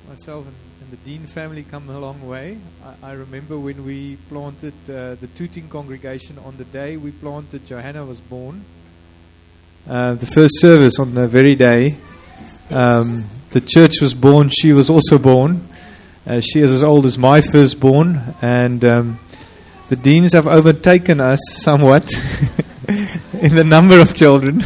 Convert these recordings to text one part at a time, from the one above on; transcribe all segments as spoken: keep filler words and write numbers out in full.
myself and, and the Dean family come a long way. I, I remember when we planted uh, the Tooting congregation on the day we planted, Johanna was born. Uh, the first service on the very day. Um, the church was born, she was also born. Uh, she is as old as my firstborn. And um, the Deans have overtaken us somewhat in the number of children.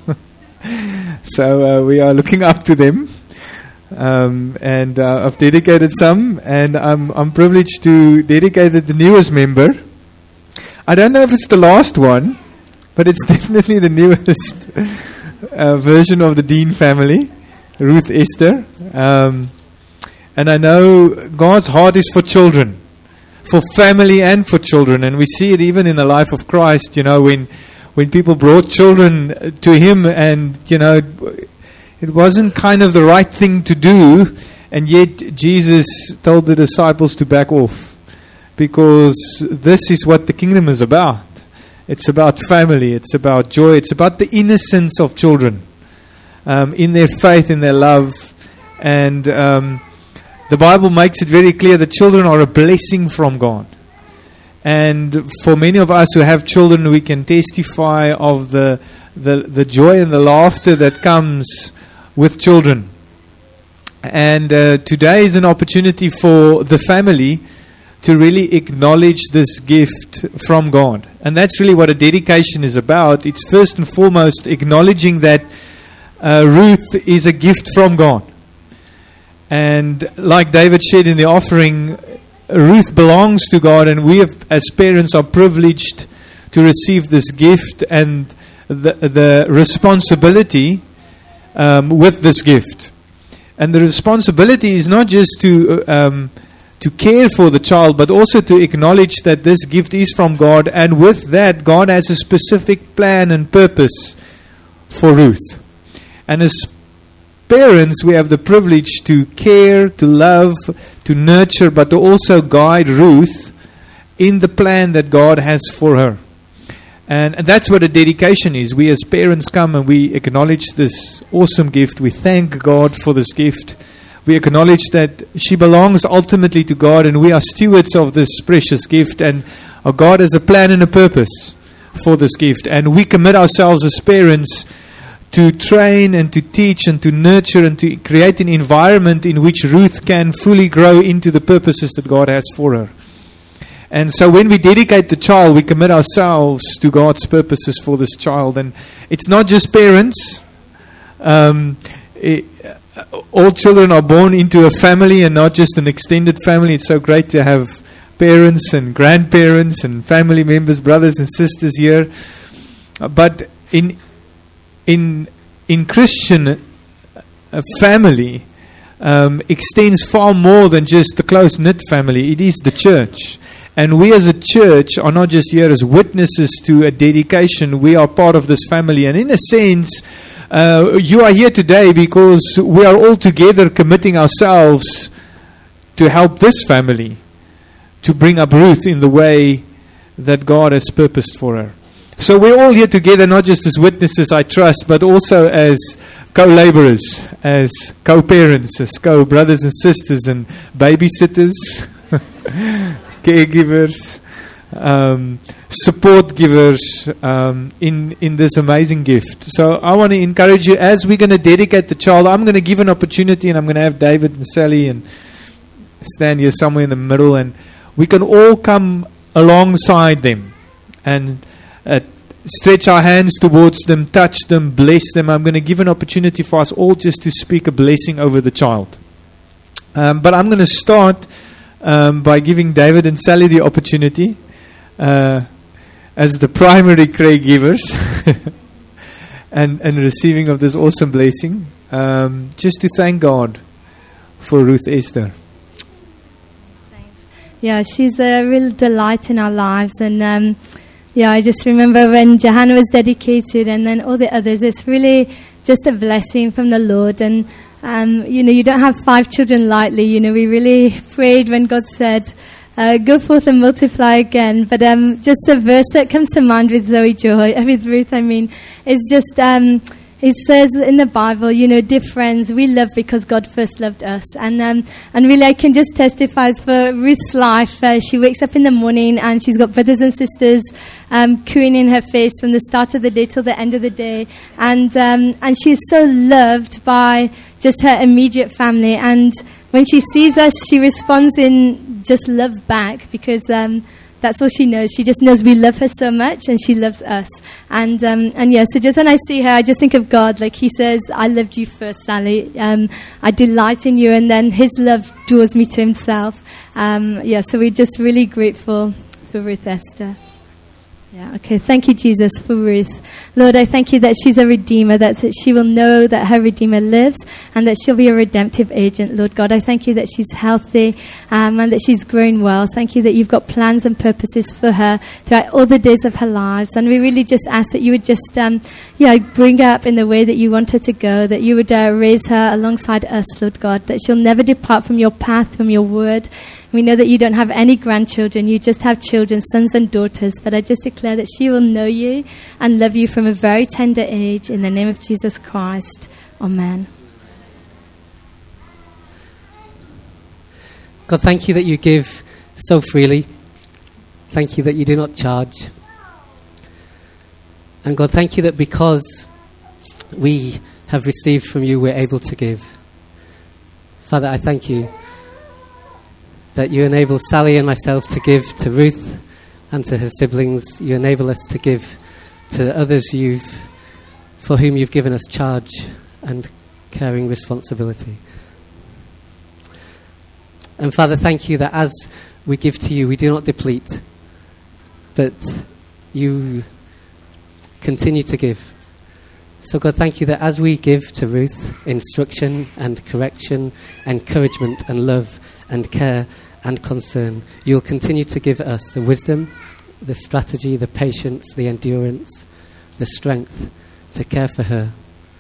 So uh, we are looking up to them. Um, and uh, I've dedicated some, and I'm I'm privileged to dedicate the newest member. I don't know if it's the last one, but it's definitely the newest uh, version of the Dean family, Ruth Esther. Um, and I know God's heart is for children, for family and for children, and we see it even in the life of Christ. You know, when when people brought children to Him, and you know, it wasn't kind of the right thing to do, and yet Jesus told the disciples to back off, because this is what the kingdom is about. It's about family, it's about joy, it's about the innocence of children, um, in their faith, in their love. And um, the Bible makes it very clear that children are a blessing from God. And for many of us who have children, we can testify of the the, the joy and the laughter that comes with children. And uh, today is an opportunity for the family to really acknowledge this gift from God. And that's really what a dedication is about. It's first and foremost acknowledging that uh, Ruth is a gift from God. And like David shared in the offering, Ruth belongs to God, and we have, as parents are privileged to receive this gift and the, the responsibility Um, with this gift. And the responsibility is not just to um, to care for the child, but also to acknowledge that this gift is from God, and with that God has a specific plan and purpose for Ruth. And as parents, we have the privilege to care, to love, to nurture, but to also guide Ruth in the plan that God has for her. And, and that's what a dedication is. We as parents come and we acknowledge this awesome gift. We thank God for this gift. We acknowledge that she belongs ultimately to God, and we are stewards of this precious gift. And our God has a plan and a purpose for this gift. And we commit ourselves as parents to train and to teach and to nurture and to create an environment in which Ruth can fully grow into the purposes that God has for her. And so when we dedicate the child, we commit ourselves to God's purposes for this child. And it's not just parents. Um, it, all children are born into a family and not just an extended family. It's so great to have parents and grandparents and family members, brothers and sisters here. But in in in Christian uh, family um, extends far more than just the close-knit family. It is the church. And we as a church are not just here as witnesses to a dedication. We are part of this family. And in a sense, uh, you are here today because we are all together committing ourselves to help this family to bring up Ruth in the way that God has purposed for her. So we're all here together, not just as witnesses, I trust, but also as co-laborers, as co-parents, as co-brothers and sisters and babysitters, caregivers, um, support givers um, in, in this amazing gift. So I want to encourage you, as we're going to dedicate the child, I'm going to give an opportunity, and I'm going to have David and Sally and stand here somewhere in the middle, and we can all come alongside them and uh, stretch our hands towards them, touch them, bless them. I'm going to give an opportunity for us all just to speak a blessing over the child. Um, but I'm going to start Um, by giving David and Sally the opportunity uh, as the primary caregivers and, and receiving of this awesome blessing, um, just to thank God for Ruth Esther. Thanks. Yeah, she's a real delight in our lives, and um, yeah, I just remember when Johanna was dedicated, and then all the others. It's really just a blessing from the Lord. And Um, you know, you don't have five children lightly. You know, we really prayed when God said, uh, go forth and multiply again. But um, just a verse that comes to mind with Zoe Joy, with Ruth, I mean, is just, um, it says in the Bible, you know, dear friends, we love because God first loved us. And um, and really I can just testify for Ruth's life. Uh, she wakes up in the morning and she's got brothers and sisters um, cooing in her face from the start of the day till the end of the day. And um, and she's so loved by just her immediate family. And when she sees us, she responds in just love back, because um, that's all she knows. She just knows we love her so much, and she loves us. And um, and yeah, so just when I see her, I just think of God. Like he says, I loved you first, Sally. Um, I delight in you, and then his love draws me to himself. Um, yeah, so we're just really grateful for Ruth Esther. Yeah, okay. Thank you, Jesus, for Ruth. Lord, I thank you that she's a redeemer, that she will know that her redeemer lives, and that she'll be a redemptive agent. Lord God, I thank you that she's healthy um, and that she's growing well. Thank you that you've got plans and purposes for her throughout all the days of her lives. And we really just ask that you would just um, yeah, bring her up in the way that you want her to go, that you would uh, raise her alongside us, Lord God, that she'll never depart from your path, from your word. We know that you don't have any grandchildren. You just have children, sons and daughters. But I just declare that she will know you and love you from a very tender age. In the name of Jesus Christ. Amen. God, thank you that you give so freely. Thank you that you do not charge. And God, thank you that because we have received from you, we're able to give. Father, I thank you that you enable Sally and myself to give to Ruth and to her siblings. You enable us to give to others you've, for whom you've given us charge and caring responsibility. And Father, thank you that as we give to you, we do not deplete, but you continue to give. So God, thank you that as we give to Ruth instruction and correction, encouragement and love and care and concern, you'll continue to give us the wisdom, the strategy, the patience, the endurance, the strength to care for her.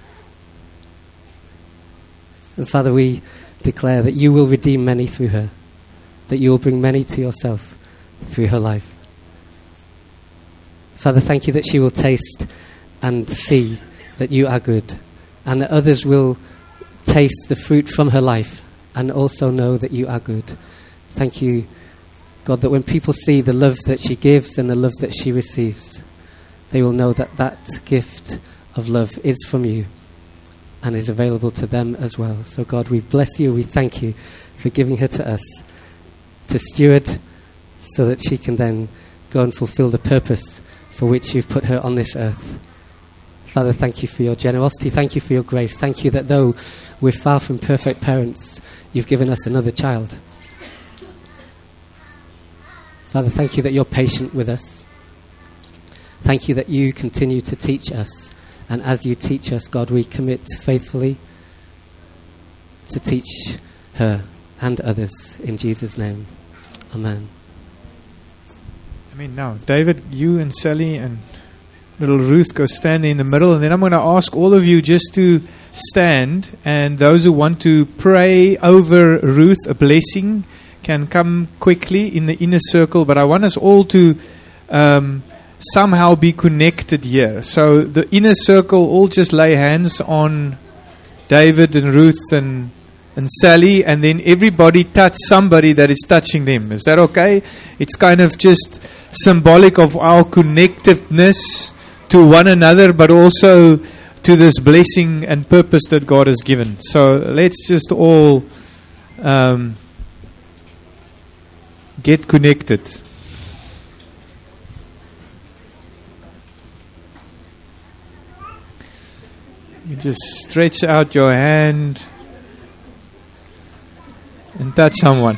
And Father, we declare that you will redeem many through her, that you will bring many to yourself through her life. Father, thank you that she will taste and see that you are good, and that others will taste the fruit from her life and also know that you are good. Thank you, God, that when people see the love that she gives and the love that she receives, they will know that that gift of love is from you and is available to them as well. So God, we bless you, we thank you for giving her to us to steward, so that she can then go and fulfill the purpose for which you've put her on this earth. Father, thank you for your generosity. Thank you for your grace. Thank you that though we're far from perfect parents, you've given us another child. Father, thank you that you're patient with us. Thank you that you continue to teach us. And as you teach us, God, we commit faithfully to teach her and others. In Jesus' name, amen. I mean, now, David, you and Sally and little Ruth go stand there in the middle, and then I'm going to ask all of you just to stand, and those who want to pray over Ruth a blessing can come quickly in the inner circle, but I want us all to um, somehow be connected here. So the inner circle, all just lay hands on David and Ruth and and Sally, and then everybody touch somebody that is touching them. Is that okay? It's kind of just symbolic of our connectiveness to one another, but also to this blessing and purpose that God has given. So let's just all um, get connected. You just stretch out your hand and touch someone.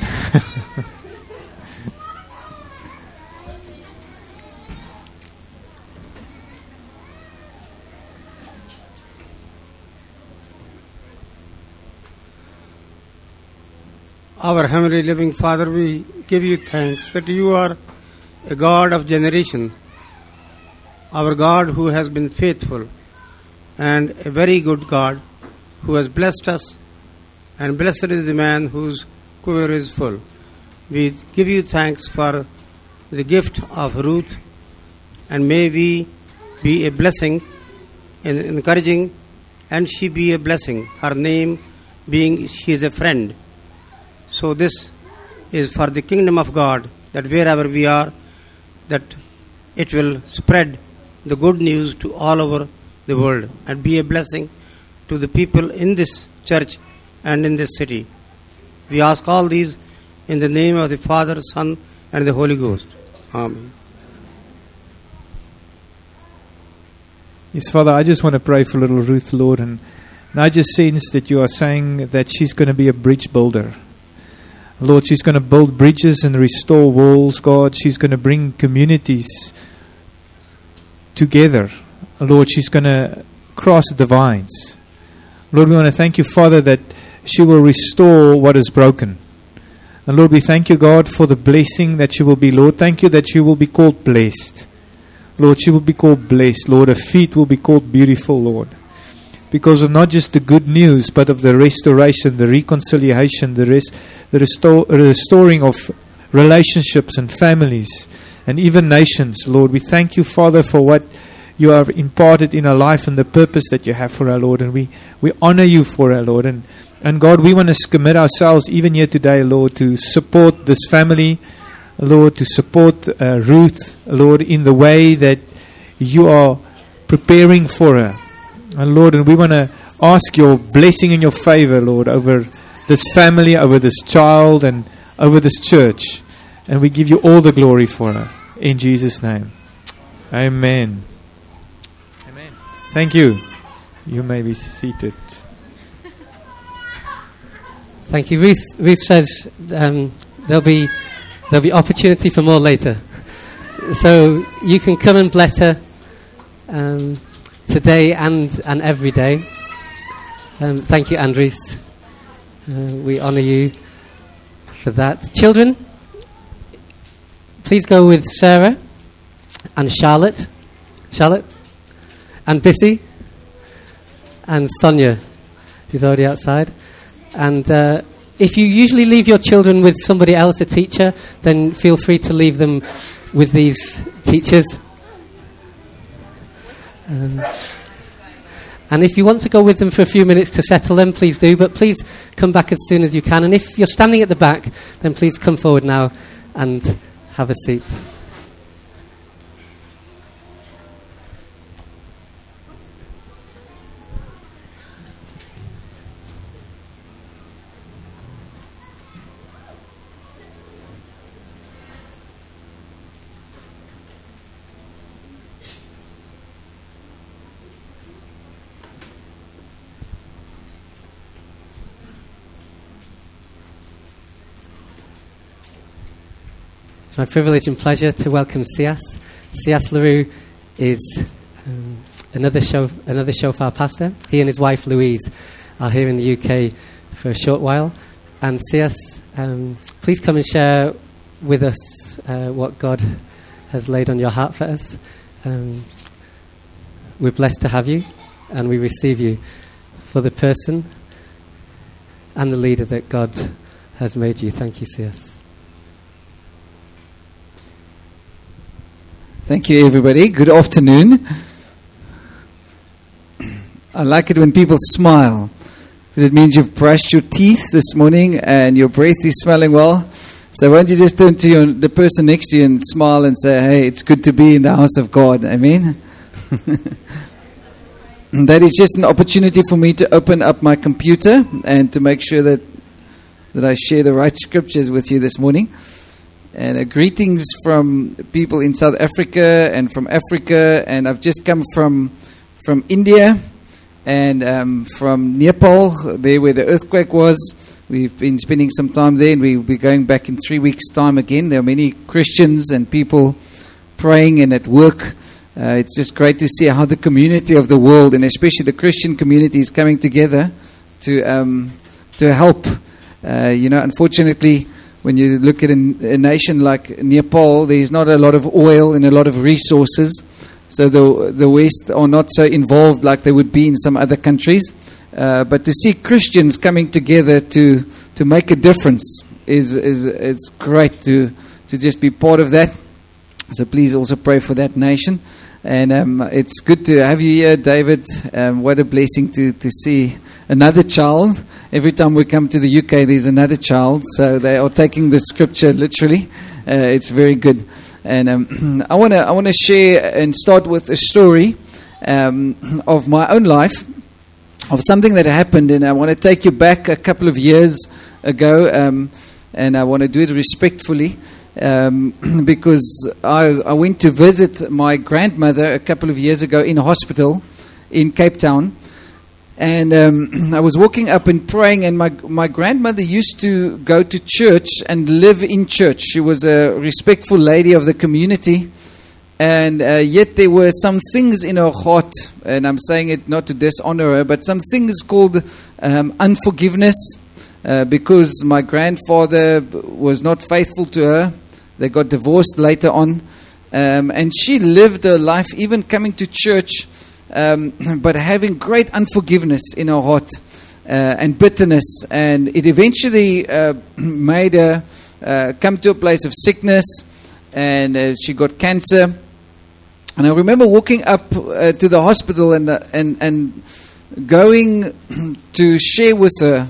Our heavenly living Father, we give you thanks that you are a God of generation, our God who has been faithful, and a very good God who has blessed us, and blessed is the man whose quiver is full. We give you thanks for the gift of Ruth, and may we be a blessing in encouraging and she be a blessing. Her name being she is a friend. So this is for the kingdom of God, that wherever we are, that it will spread the good news to all over the world and be a blessing to the people in this church and in this city. We ask all these in the name of the Father, Son, and the Holy Ghost. Amen. Yes, Father, I just want to pray for little Ruth, Lord, and, and I just sense that you are saying that she's going to be a bridge builder. Lord, she's going to build bridges and restore walls, God. She's going to bring communities together. Lord, she's going to cross divides. Lord, we want to thank you, Father, that she will restore what is broken. And Lord, we thank you, God, for the blessing that she will be. Lord, thank you that she will be called blessed. Lord, she will be called blessed. Lord, her feet will be called beautiful, Lord. Because of not just the good news, but of the restoration, the reconciliation, the, res- the restore- restoring of relationships and families and even nations. Lord, we thank you, Father, for what you have imparted in our life and the purpose that you have for our Lord. And we, we honor you for our Lord. And, and God, we want to commit ourselves even here today, Lord, to support this family, Lord, to support uh, Ruth, Lord, in the way that you are preparing for her. And Lord, and we want to ask your blessing and your favor, Lord, over this family, over this child, and over this church. And we give you all the glory for her. In Jesus' name. Amen. Amen. Thank you. You may be seated. Thank you. Ruth, Ruth says um, there'll be there'll be opportunity for more later. So you can come and bless her um, today and, and every day. Um, thank you, Andres. Uh, we honour you for that. Children, please go with Sarah and Charlotte. Charlotte and Bissy and Sonia, who's already outside. And uh, if you usually leave your children with somebody else, a teacher, then feel free to leave them with these teachers. Um, and if you want to go with them for a few minutes to settle them, please do. But please come back as soon as you can. And if you're standing at the back, then please come forward now and have a seat. It's my privilege and pleasure to welcome Sias. Sias LaRue is um, another show, another shofar pastor. He and his wife Louise are here in the U K for a short while. And Sias, um, please come and share with us uh, what God has laid on your heart for us. Um, we're blessed to have you, and we receive you for the person and the leader that God has made you. Thank you, Sias. Thank you, everybody. Good afternoon. I like it when people smile, because it means you've brushed your teeth this morning and your breath is smelling well. So why don't you just turn to your, the person next to you and smile and say, hey, it's good to be in the house of God. Amen. And that is just an opportunity for me to open up my computer and to make sure that, that I share the right scriptures with you this morning. And uh, greetings from people in South Africa and from Africa. And I've just come from from India and um, from Nepal, there where the earthquake was. We've been spending some time there, and we'll be going back in three weeks' time again. There are many Christians and people praying and at work. Uh, it's just great to see how the community of the world, and especially the Christian community, is coming together to um, to help. Uh, you know, unfortunately, when you look at a, a nation like Nepal, there is not a lot of oil and a lot of resources. So the the West are not so involved like they would be in some other countries. Uh, but to see Christians coming together to to make a difference is is it's great to to just be part of that. So please also pray for that nation. And um, it's good to have you here, David. Um, what a blessing to, to see another child. Every time we come to the U K, there's another child. So they are taking the scripture literally. Uh, it's very good. And um, I want to I want to share and start with a story um, of my own life, of something that happened. And I want to take you back a couple of years ago, um, and I want to do it respectfully. Um, because I, I went to visit my grandmother a couple of years ago in a hospital in Cape Town, and um, I was walking up and praying, and my my grandmother used to go to church and live in church. She was a respectful lady of the community, and uh, yet there were some things in her heart, and I'm saying it not to dishonor her, but some things called um, unforgiveness, uh, because my grandfather was not faithful to her. They got divorced later on, um, and she lived her life even coming to church, um, but having great unforgiveness in her heart uh, and bitterness, and it eventually uh, made her uh, come to a place of sickness, and uh, she got cancer. And I remember walking up uh, to the hospital and uh, and and going to share with her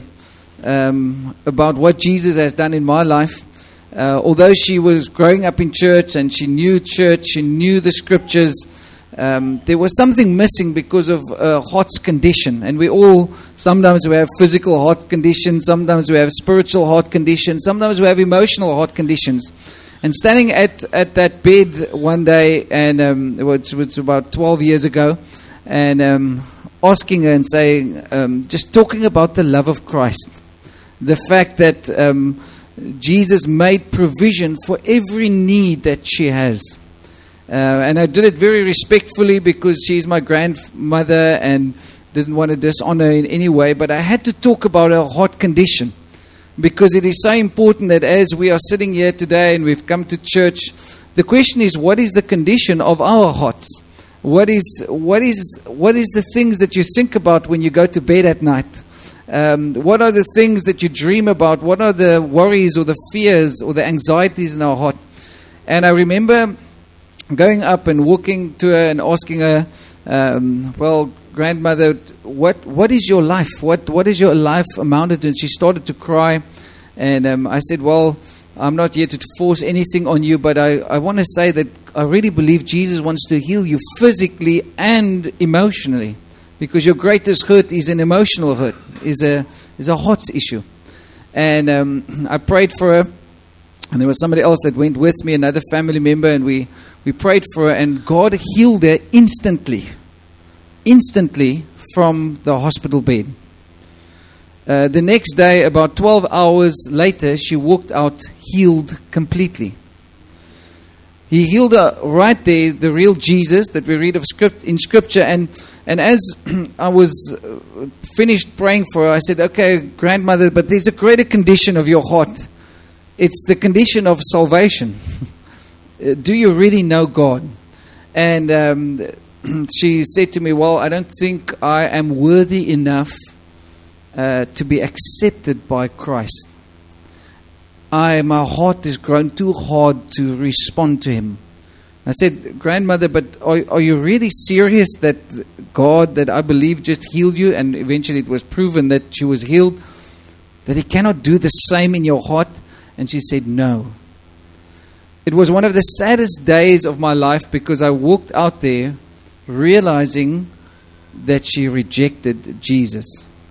um, about what Jesus has done in my life. Uh, although she was growing up in church and she knew church, she knew the scriptures, um, there was something missing because of uh, heart's condition. And we all, sometimes we have physical heart conditions, sometimes we have spiritual heart conditions, sometimes we have emotional heart conditions. And standing at, at that bed one day, and um, it was, it was about twelve years ago, and um, asking her and saying, um, just talking about the love of Christ, the fact that Um, Jesus made provision for every need that she has. Uh, and I did it very respectfully because she's my grandmother and didn't want to dishonor in any way. But I had to talk about her heart condition, because it is so important that as we are sitting here today and we've come to church, the question is, what is the condition of our hearts? What is, what is, what is the things that you think about when you go to bed at night? Um, what are the things that you dream about? What are the worries or the fears or the anxieties in our heart? And I remember going up and walking to her and asking her, um, well, grandmother, what what is your life? What what is your life amounted to? And she started to cry. And um, I said, well, I'm not here to force anything on you, but I, I want to say that I really believe Jesus wants to heal you physically and emotionally. Because your greatest hurt is an emotional hurt, is a is a heart issue. And um, I prayed for her, and there was somebody else that went with me, another family member, and we, we prayed for her, and God healed her instantly, instantly from the hospital bed. Uh, the next day, about twelve hours later, she walked out healed completely. He healed her right there, the real Jesus that we read of script in Scripture. And and as I was finished praying for her, I said, okay, grandmother, but there's a greater condition of your heart. It's the condition of salvation. Do you really know God? And um, she said to me, well, I don't think I am worthy enough uh, to be accepted by Christ. I, my heart has grown too hard to respond to Him. I said, grandmother, but are, are you really serious that God, that I believe, just healed you? And eventually it was proven that she was healed, that He cannot do the same in your heart? And she said, no. It was one of the saddest days of my life, because I walked out there realizing that she rejected Jesus.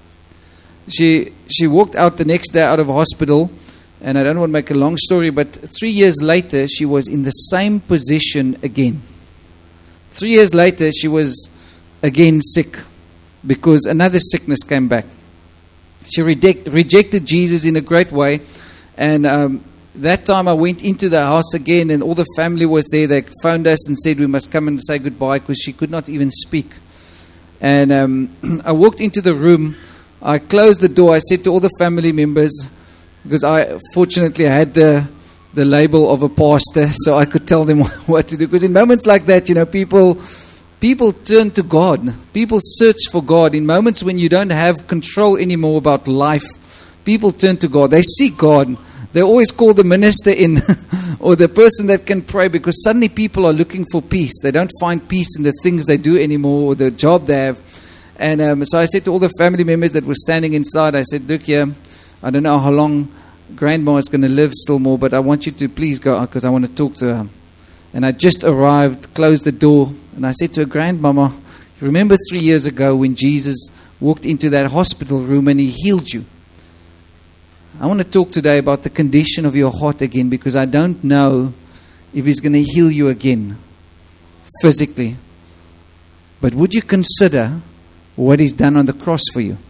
She she walked out the next day out of hospital. And I don't want to make a long story, but three years later, she was in the same position again. Three years later, she was again sick, because another sickness came back. She reject, rejected Jesus in a great way. And um, that time I went into the house again, and all the family was there. They phoned us and said we must come and say goodbye, because she could not even speak. And um, I walked into the room. I closed the door. I said to all the family members, because I fortunately I had the the label of a pastor, so I could tell them what to do. Because in moments like that, you know, people people turn to God. People search for God. In moments when you don't have control anymore about life, people turn to God. They seek God. they always call the minister in or the person that can pray, because suddenly people are looking for peace. They don't find peace in the things they do anymore or the job they have. And um, so I said to all the family members that were standing inside, I said, look here, I don't know how long Grandma is going to live still more, but I want you to please go out because I want to talk to her. And I just arrived, closed the door, and I said to her, Grandmama, you remember three years ago when Jesus walked into that hospital room and he healed you? I want to talk today about the condition of your heart again, because I don't know if he's going to heal you again physically. But would you consider what he's done on the cross for you?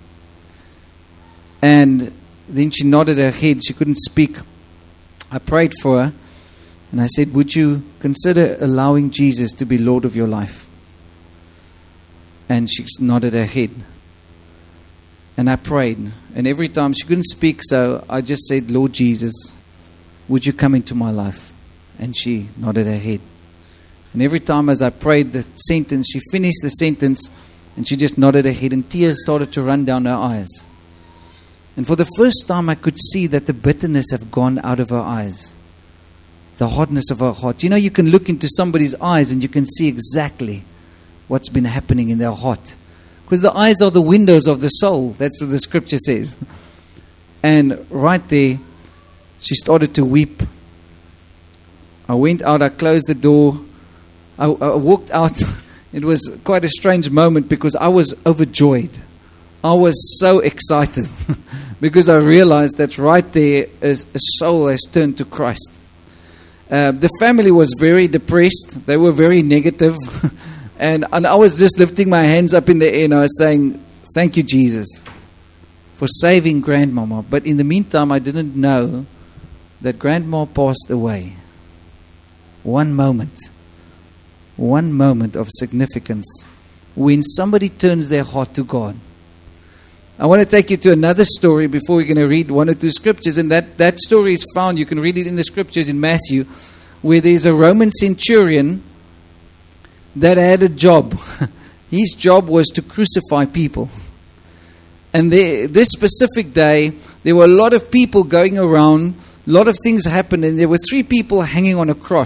And then she nodded her head. She couldn't speak. I prayed for her and I said, would you consider allowing Jesus to be Lord of your life? And she nodded her head. And I prayed. And every time she couldn't speak, so I just said, Lord Jesus, would you come into my life? And she nodded her head. And every time as I prayed the sentence, she finished the sentence and she just nodded her head and tears started to run down her eyes. And for the first time I could see that the bitterness had gone out of her eyes. The hardness of her heart. You know, you can look into somebody's eyes and you can see exactly what's been happening in their heart. Because the eyes are the windows of the soul. That's what the scripture says. And right there, she started to weep. I went out, I closed the door. I, I walked out. It was quite a strange moment because I was overjoyed. I was so excited because I realized that right there is a soul has turned to Christ. Uh, the family was very depressed. They were very negative. and, and I was just lifting my hands up in the air and I was saying, thank you, Jesus, for saving Grandmama. But in the meantime, I didn't know that Grandma passed away. One moment. One moment of significance when somebody turns their heart to God. I want to take you to another story before we're going to read one or two scriptures. And that, that story is found, you can read it in the scriptures in Matthew, where there's a Roman centurion that had a job. His job was to crucify people. And there, this specific day, there were a lot of people going around, a lot of things happened, and there were three people hanging on a cross.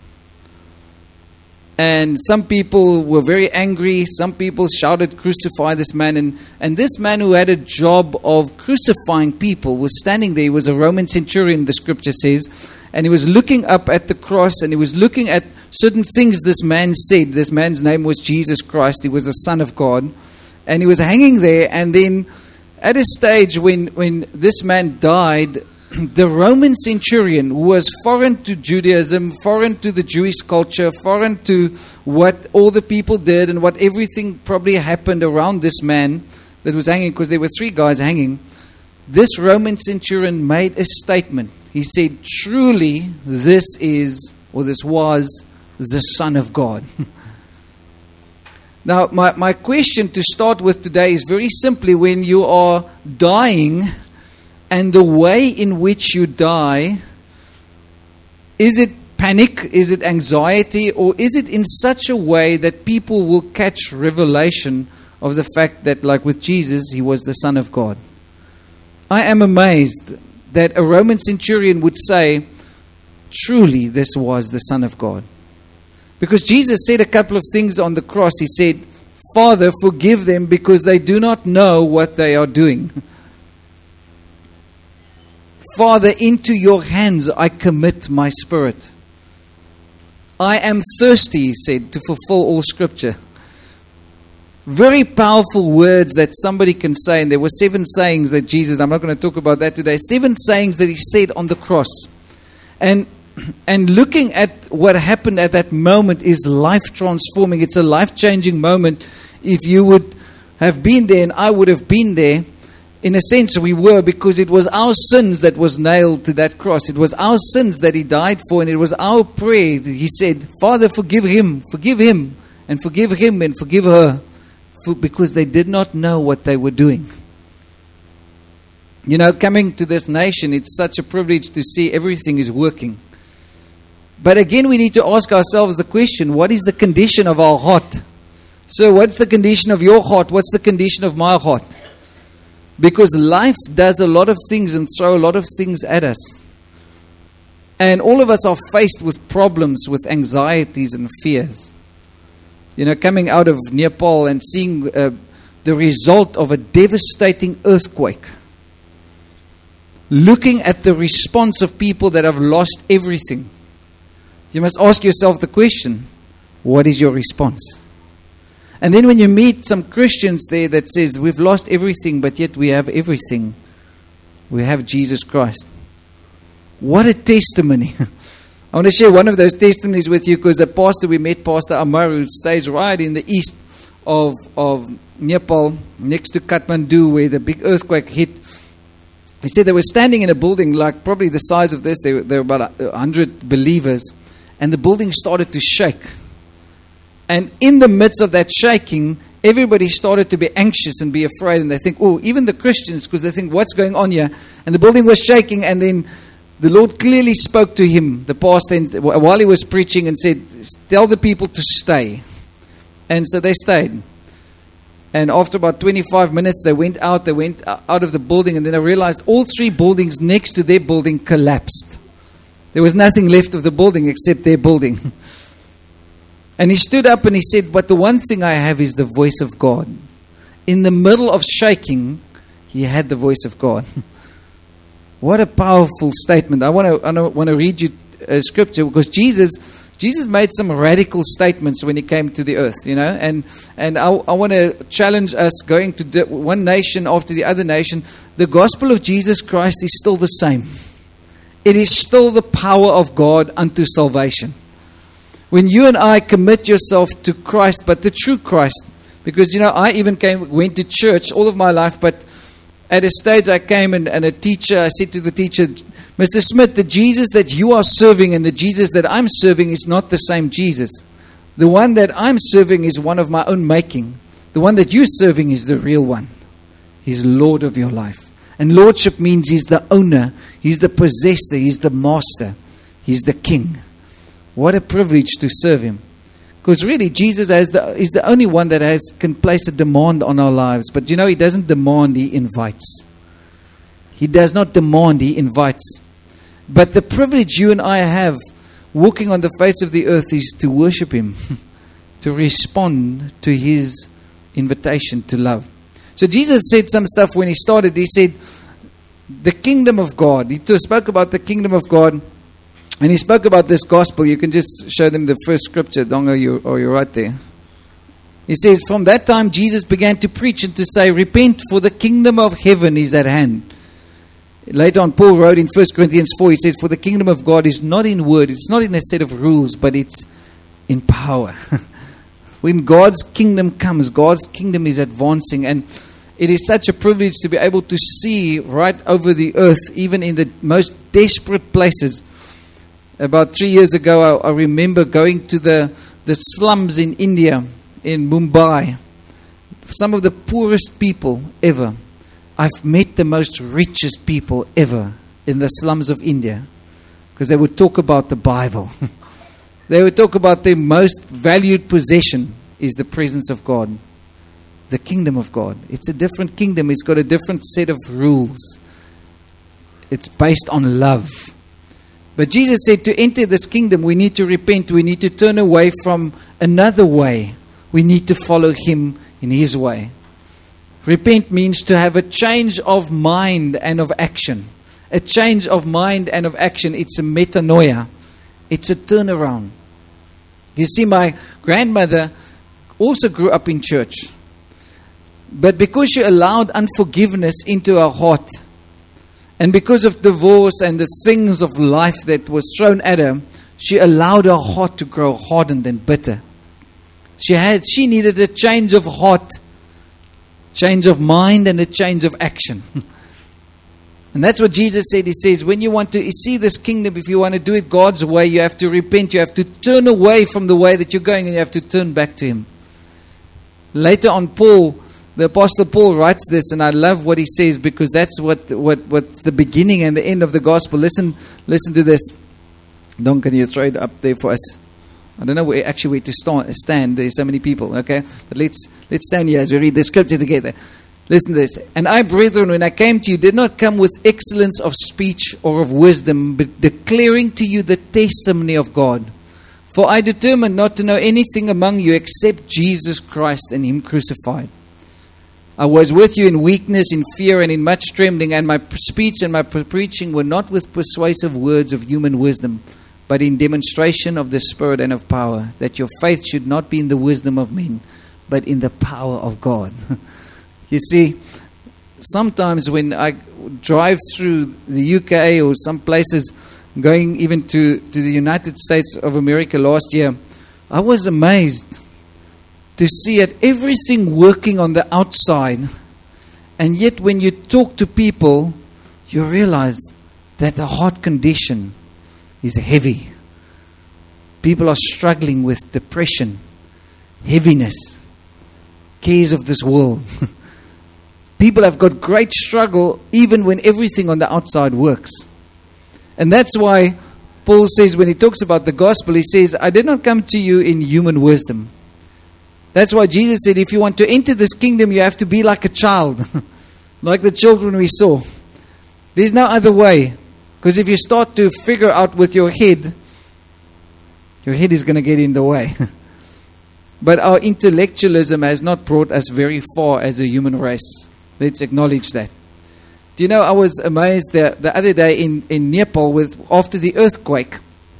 And some people were very angry. Some people shouted, crucify this man. And, and this man who had a job of crucifying people was standing there. He was a Roman centurion, the scripture says. And he was looking up at the cross and he was looking at certain things this man said. This man's name was Jesus Christ. He was the Son of God. And he was hanging there. And then at a stage when, when this man died, the Roman centurion, who was foreign to Judaism, foreign to the Jewish culture, foreign to what all the people did and what everything probably happened around this man that was hanging, because there were three guys hanging, this Roman centurion made a statement. He said, truly this is, or this was, the Son of God. Now, my, my question to start with today is very simply, when you are dying, and the way in which you die, is it panic, is it anxiety, or is it in such a way that people will catch revelation of the fact that, like with Jesus, he was the Son of God? I am amazed that a Roman centurion would say, truly this was the Son of God. Because Jesus said a couple of things on the cross. He said, Father, forgive them because they do not know what they are doing. Father, into your hands I commit my spirit. I am thirsty, he said, to fulfill all scripture. Very powerful words that somebody can say. And there were seven sayings that Jesus, I'm not going to talk about that today, seven sayings that he said on the cross. And and looking at what happened at that moment is life transforming. It's a life changing moment. If you would have been there and I would have been there, in a sense we were, because it was our sins that was nailed to that cross. It was our sins that he died for, and it was our prayer that he said, Father, forgive him, forgive him, and forgive him, and forgive her, for, because they did not know what they were doing. You know, coming to this nation, it's such a privilege to see everything is working. But again, we need to ask ourselves the question, what is the condition of our heart? So what's the condition of your heart? What's the condition of my heart? Because life does a lot of things and throw a lot of things at us. And all of us are faced with problems, with anxieties and fears. You know, coming out of Nepal and seeing uh, the result of a devastating earthquake. Looking at the response of people that have lost everything. You must ask yourself the question, what is your response? And then when you meet some Christians there that says, we've lost everything, but yet we have everything. We have Jesus Christ. What a testimony. I want to share one of those testimonies with you because the pastor we met, Pastor Amar, who stays right in the east of, of Nepal, next to Kathmandu, where the big earthquake hit. He said they were standing in a building like probably the size of this. There were, there were about a hundred believers. And the building started to shake. And in the midst of that shaking, everybody started to be anxious and be afraid. And they think, oh, even the Christians, because they think, what's going on here? And the building was shaking. And then the Lord clearly spoke to him, the pastor, while he was preaching and said, tell the people to stay. And so they stayed. And after about twenty-five minutes, they went out. They went out of the building. And then I realized all three buildings next to their building collapsed. There was nothing left of the building except their building. And he stood up and he said, but the one thing I have is the voice of God. In the middle of shaking, he had the voice of God. What a powerful statement. I want to I want to read you a scripture because Jesus Jesus made some radical statements when he came to the earth, you know. And and I, I want to challenge us going to one nation after the other nation. The gospel of Jesus Christ is still the same. It is still the power of God unto salvation. When you and I commit yourself to Christ, but the true Christ, because, you know, I even came, went to church all of my life, but at a stage I came and, and a teacher, I said to the teacher, Mister Smith, the Jesus that you are serving and the Jesus that I'm serving is not the same Jesus. The one that I'm serving is one of my own making. The one that you're serving is the real one. He's Lord of your life. And lordship means he's the owner, he's the possessor, he's the master, he's the king. What a privilege to serve him. Because really, Jesus has the, is the only one that has can place a demand on our lives. But you know, he doesn't demand, he invites. He does not demand, he invites. But the privilege you and I have walking on the face of the earth is to worship him, to respond to his invitation to love. So Jesus said some stuff when he started. He said, the kingdom of God. He spoke about the kingdom of God. And he spoke about this gospel. You can just show them the first scripture. Donga, you, or you're right there. He says, from that time Jesus began to preach and to say, repent, for the kingdom of heaven is at hand. Later on, Paul wrote in First Corinthians four, he says, for the kingdom of God is not in word. It's not in a set of rules, but it's in power. When God's kingdom comes, God's kingdom is advancing. And it is such a privilege to be able to see right over the earth, even in the most desperate places. About three years ago, I, I remember going to the, the slums in India, in Mumbai. Some of the poorest people ever. I've met the most richest people ever in the slums of India. Because they would talk about the Bible. They would talk about their most valued possession is the presence of God. The kingdom of God. It's a different kingdom. It's got a different set of rules. It's based on love. But Jesus said to enter this kingdom, we need to repent. We need to turn away from another way. We need to follow him in his way. Repent means to have a change of mind and of action. A change of mind and of action. It's a metanoia. It's a turnaround. You see, my grandmother also grew up in church. But because she allowed unforgiveness into her heart, and because of divorce and the things of life that was thrown at her, she allowed her heart to grow hardened and bitter. She had, she needed a change of heart, change of mind, and a change of action. And that's what Jesus said. He says, when you want to see this kingdom, if you want to do it God's way, you have to repent. You have to turn away from the way that you're going, and you have to turn back to him. Later on, Paul, the Apostle Paul writes this, and I love what he says, because that's what, what what's the beginning and the end of the gospel. Listen, listen to this. Don, can you throw it up there for us? I don't know where, actually where to stand. There's so many people, okay? But let's let's stand here as we read the scripture together. Listen to this. And I, brethren, when I came to you, did not come with excellence of speech or of wisdom, but declaring to you the testimony of God. For I determined not to know anything among you except Jesus Christ and Him crucified. I was with you in weakness, in fear, and in much trembling, and my speech and my preaching were not with persuasive words of human wisdom, but in demonstration of the Spirit and of power, that your faith should not be in the wisdom of men, but in the power of God. You see, sometimes when I drive through the U K or some places, going even to, to the United States of America last year, I was amazed to see it, everything working on the outside. And yet when you talk to people, you realize that the heart condition is heavy. People are struggling with depression, heaviness, cares of this world. People have got great struggle even when everything on the outside works. And that's why Paul says, when he talks about the gospel, he says, I did not come to you in human wisdom. That's why Jesus said, if you want to enter this kingdom, you have to be like a child. Like the children we saw. There's no other way. Because if you start to figure out with your head, your head is going to get in the way. But our intellectualism has not brought us very far as a human race. Let's acknowledge that. Do you know, I was amazed the, the other day in, in Nepal with after the earthquake.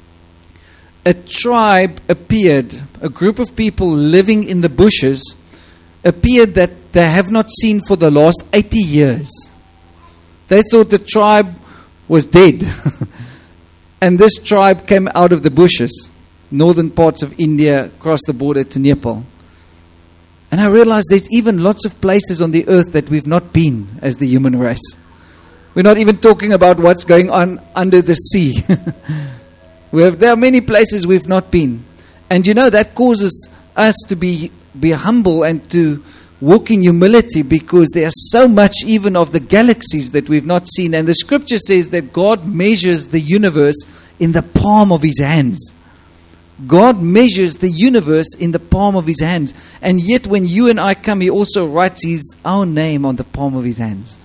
A tribe appeared, a group of people living in the bushes, appeared that they have not seen for the last eighty years. They thought the tribe was dead. And this tribe came out of the bushes, northern parts of India, across the border to Nepal. And I realized there's even lots of places on the earth that we've not been as the human race. We're not even talking about what's going on under the sea. we have, there are many places we've not been. And you know, that causes us to be, be humble and to walk in humility, because there's so much even of the galaxies that we've not seen. And the scripture says that God measures the universe in the palm of His hands. God measures the universe in the palm of His hands. And yet when you and I come, He also writes His our name on the palm of His hands.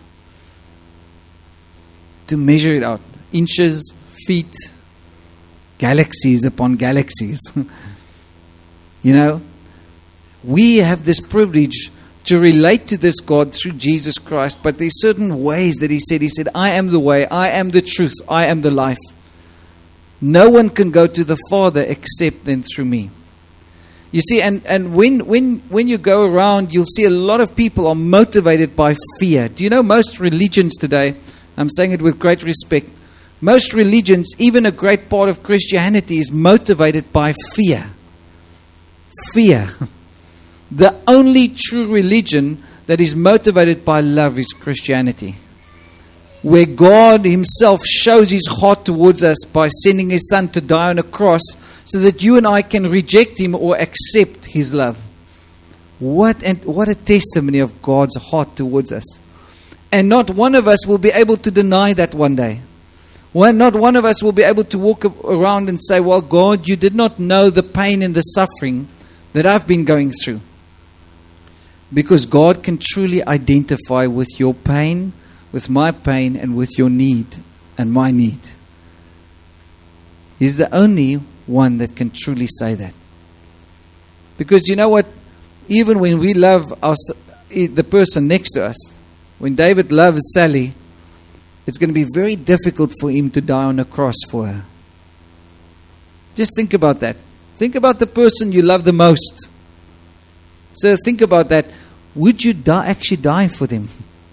To measure it out. Inches, feet, galaxies upon galaxies. You know, we have this privilege to relate to this God through Jesus Christ. But there's certain ways that He said, He said, I am the way, I am the truth, I am the life. No one can go to the Father except then through me. You see, and, and when, when, when you go around, you'll see a lot of people are motivated by fear. Do you know most religions today, I'm saying it with great respect, most religions, even a great part of Christianity, is motivated by fear. Fear. The only true religion that is motivated by love is Christianity. Where God Himself shows His heart towards us by sending His Son to die on a cross so that you and I can reject Him or accept His love. What and what a testimony of God's heart towards us. And not one of us will be able to deny that one day. Well, not one of us will be able to walk around and say, well, God, you did not know the pain and the suffering that I've been going through. Because God can truly identify with your pain, with my pain, and with your need and my need. He's the only one that can truly say that. Because you know what? Even when we love our, the person next to us, when David loves Sally, it's going to be very difficult for him to die on a cross for her. Just think about that. Think about the person you love the most. So think about that. Would you die, actually die for them?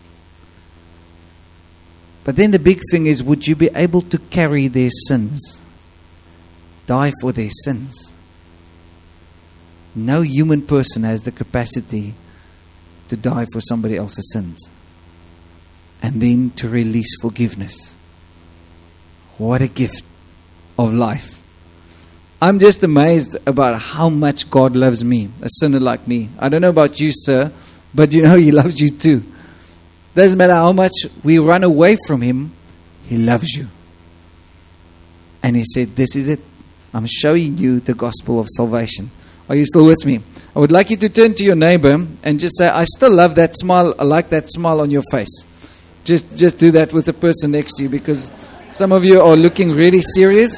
But then the big thing is, would you be able to carry their sins? Die for their sins? No human person has the capacity to die for somebody else's sins. And then to release forgiveness. What a gift of life. I'm just amazed about how much God loves me, a sinner like me. I don't know about you, sir, but you know He loves you too. Doesn't matter how much we run away from Him, He loves you. And He said, this is it. I'm showing you the gospel of salvation. Are you still with me? I would like you to turn to your neighbor and just say, I still love that smile. I like that smile on your face. Just, just do that with the person next to you, because some of you are looking really serious.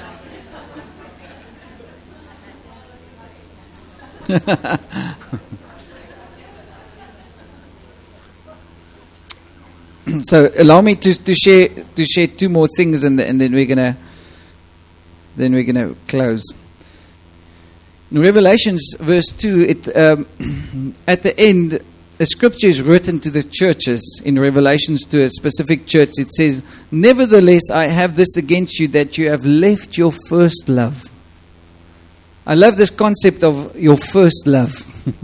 So allow me to, to share to share two more things, and, and then we're gonna then we're gonna close. In Revelations verse two, it um, at the end, a scripture is written to the churches in Revelations, to a specific church. It says, "Nevertheless, I have this against you, that you have left your first love." I love this concept of your first love.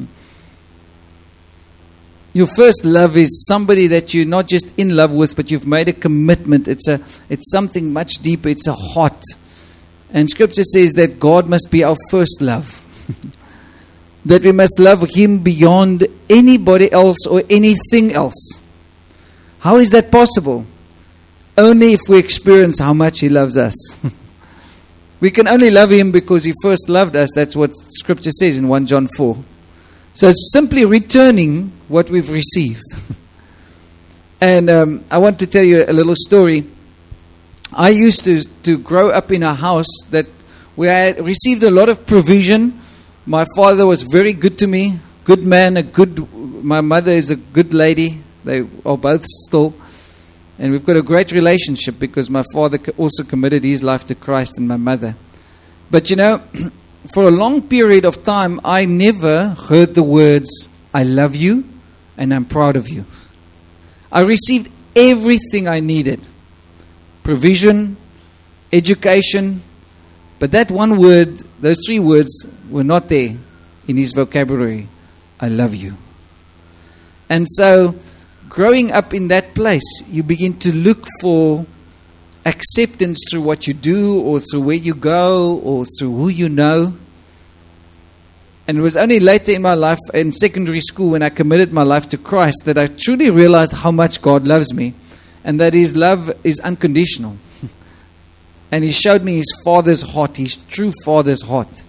Your first love is somebody that you're not just in love with, but you've made a commitment. It's a, it's something much deeper. It's a heart. And Scripture says that God must be our first love. That we must love Him beyond anybody else or anything else. How is that possible? Only if we experience how much He loves us. We can only love Him because He first loved us. That's what Scripture says in First John four. So it's simply returning what we've received. And um, I want to tell you a little story. I used to, to grow up in a house that where I received a lot of provision. My father was very good to me, good man, a good. My mother is a good lady. They are both still. And we've got a great relationship because my father also committed his life to Christ, and my mother. But you know, for a long period of time, I never heard the words, "I love you and I'm proud of you." I received everything I needed. Provision, education. But that one word, those three words were not there in his vocabulary. "I love you." And so, growing up in that place, you begin to look for acceptance through what you do, or through where you go, or through who you know. And it was only later in my life, in secondary school, when I committed my life to Christ, that I truly realized how much God loves me, and that His love is unconditional. And He showed me His Father's heart, His true Father's heart.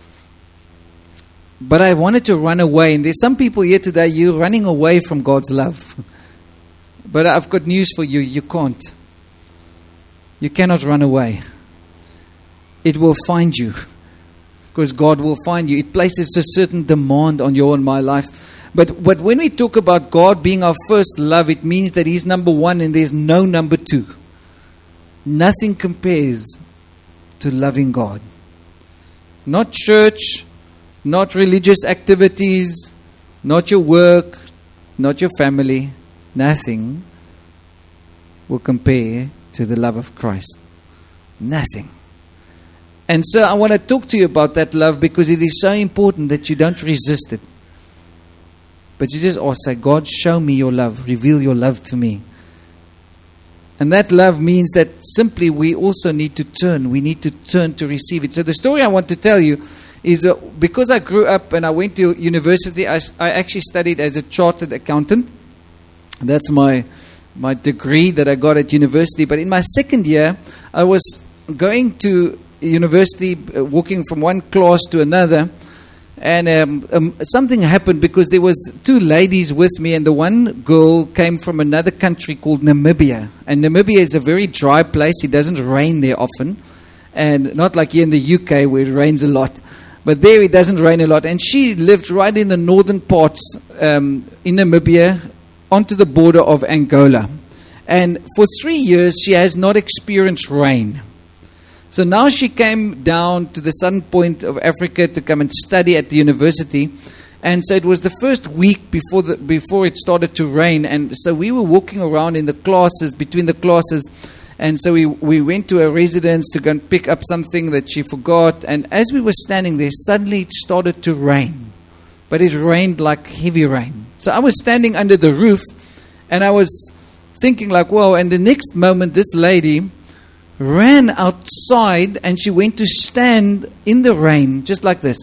But I wanted to run away, and there's some people here today, you're running away from God's love. But I've got news for you, you can't. You cannot run away. It will find you. Because God will find you. It places a certain demand on your and my life. But, but when we talk about God being our first love, it means that He's number one and there's no number two. Nothing compares to loving God. Not church, not religious activities, not your work, not your family. Nothing will compare to the love of Christ. Nothing. And so I want to talk to you about that love, because it is so important that you don't resist it. But you just ask, say, "God, show me your love. Reveal your love to me." And that love means that simply we also need to turn. We need to turn to receive it. So the story I want to tell you is uh, because I grew up and I went to university, I, I actually studied as a chartered accountant. That's my my degree that I got at university. But in my second year, I was going to university, uh, walking from one class to another, and um, um, something happened, because there was two ladies with me, and the one girl came from another country called Namibia. And Namibia is a very dry place. It doesn't rain there often, and not like here in the U K where it rains a lot. But there it doesn't rain a lot. And she lived right in the northern parts um, in Namibia, onto the border of Angola. And for three years she has not experienced rain. So now she came down to the southern point of Africa to come and study at the university. And so it was the first week before the, before it started to rain. And so we were walking around in the classes, between the classes. And so we, we went to a residence to go and pick up something that she forgot. And as we were standing there, suddenly it started to rain. But it rained like heavy rain. So I was standing under the roof, and I was thinking like, whoa. And the next moment, this lady ran outside, and she went to stand in the rain, just like this.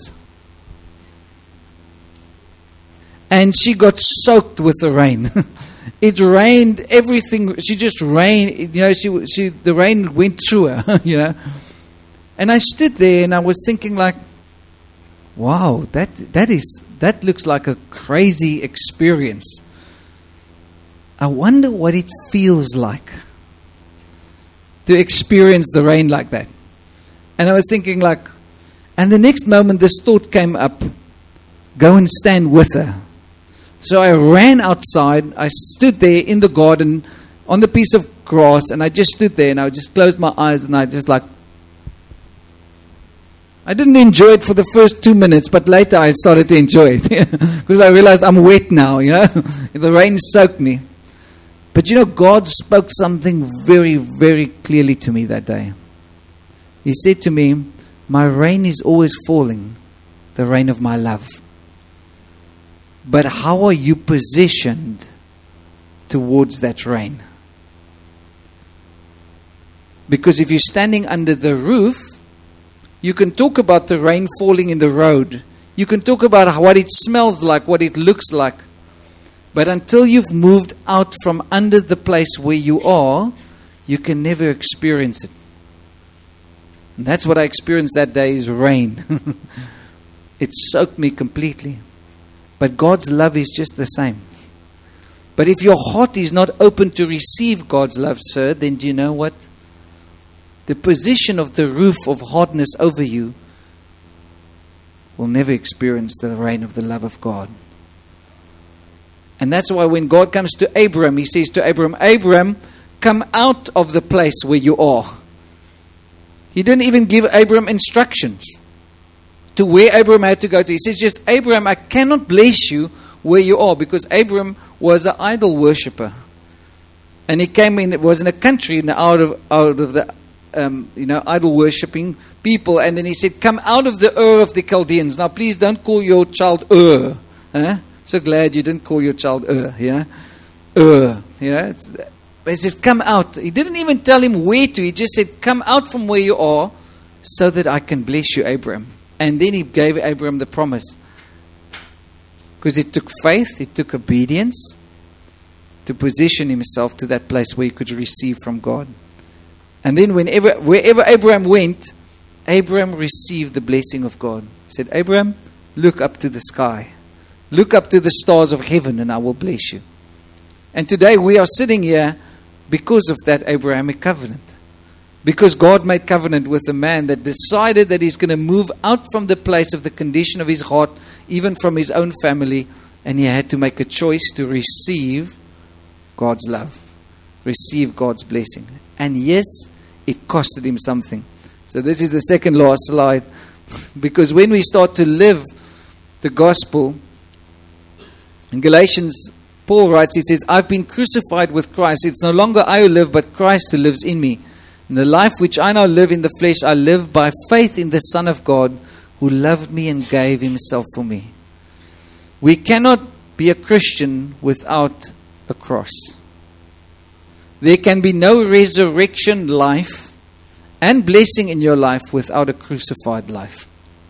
And she got soaked with the rain. It rained everything. She just rained, you know, she, she, the rain went through her, you know. And I stood there, and I was thinking like, wow, that that is that looks like a crazy experience. I wonder what it feels like to experience the rain like that. And I was thinking like, and the next moment this thought came up, go and stand with her. So I ran outside, I stood there in the garden on the piece of grass, and I just stood there and I just closed my eyes and I just like, I didn't enjoy it for the first two minutes, but later I started to enjoy it because I realized I'm wet now, you know, the rain soaked me. But you know, God spoke something very, very clearly to me that day. He said to me, my rain is always falling, the rain of my love. But how are you positioned towards that rain? Because if you're standing under the roof, you can talk about the rain falling in the road. You can talk about what it smells like, what it looks like. But until you've moved out from under the place where you are, you can never experience it. And that's what I experienced that day, is rain. It soaked me completely. But God's love is just the same. But if your heart is not open to receive God's love, sir, then do you know what? The position of the roof of hardness over you will never experience the rain of the love of God. And that's why when God comes to Abram, he says to Abram, Abram, come out of the place where you are. He didn't even give Abram instructions to where Abram had to go to. He says just, Abram, I cannot bless you where you are, because Abram was an idol worshipper. And he came in, it was in a country out of, out of the um, you know, idol worshipping people. And then he said, come out of the Ur of the Chaldeans. Now please don't call your child Ur. Huh? So glad you didn't call your child Ur. Yeah? Ur. Yeah? It's, but he says, come out. He didn't even tell him where to. He just said, come out from where you are so that I can bless you, Abram. And then he gave Abram the promise. Because it took faith, it took obedience to position himself to that place where he could receive from God. And then whenever, wherever Abraham went, Abraham received the blessing of God. He said, Abraham, look up to the sky. Look up to the stars of heaven and I will bless you. And today we are sitting here because of that Abrahamic covenant. Because God made covenant with a man that decided that he's going to move out from the place of the condition of his heart, even from his own family, and he had to make a choice to receive God's love, receive God's blessing. And yes, it costed him something. So this is the second last slide. Because when we start to live the gospel, in Galatians, Paul writes, he says, I've been crucified with Christ. It's no longer I who live, but Christ who lives in me. In the life which I now live in the flesh, I live by faith in the Son of God, who loved me and gave himself for me. We cannot be a Christian without a cross. There can be no resurrection life and blessing in your life without a crucified life.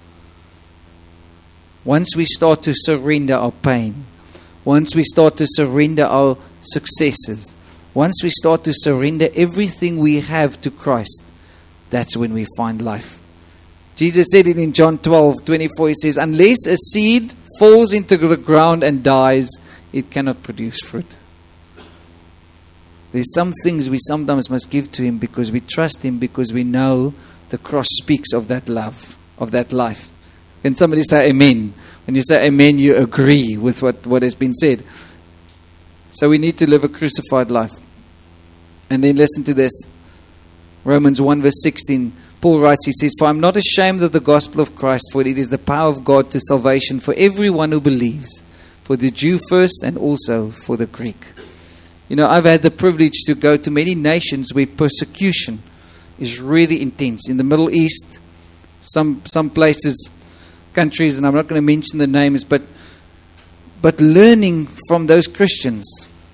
Once we start to surrender our pain, once we start to surrender our successes, once we start to surrender everything we have to Christ, that's when we find life. Jesus said it in John twelve twenty-four. He says, unless a seed falls into the ground and dies, it cannot produce fruit. There's some things we sometimes must give to him because we trust him, because we know the cross speaks of that love, of that life. Can somebody say amen? When you say amen, you agree with what, what has been said. So we need to live a crucified life. And then listen to this. Romans one verse sixteen. Paul writes, he says, for I'm not ashamed of the gospel of Christ, for it is the power of God to salvation for everyone who believes, for the Jew first and also for the Greek. You know, I've had the privilege to go to many nations where persecution is really intense. In the Middle East, some some places, countries, and I'm not going to mention the names, but but learning from those Christians.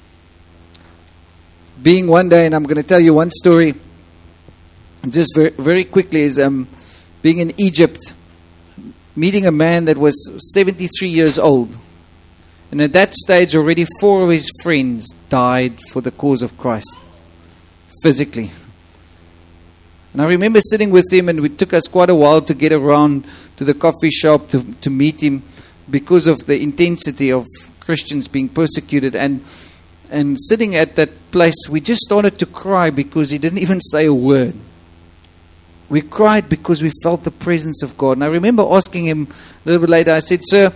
Being one day, and I'm going to tell you one story, just very, very quickly, is um, being in Egypt, meeting a man that was seventy-three years old. And at that stage, already four of his friends died for the cause of Christ, physically. And I remember sitting with him, and it took us quite a while to get around to the coffee shop to, to meet him because of the intensity of Christians being persecuted. And and sitting at that place, we just started to cry because he didn't even say a word. We cried because we felt the presence of God. And I remember asking him a little bit later, I said, "Sir,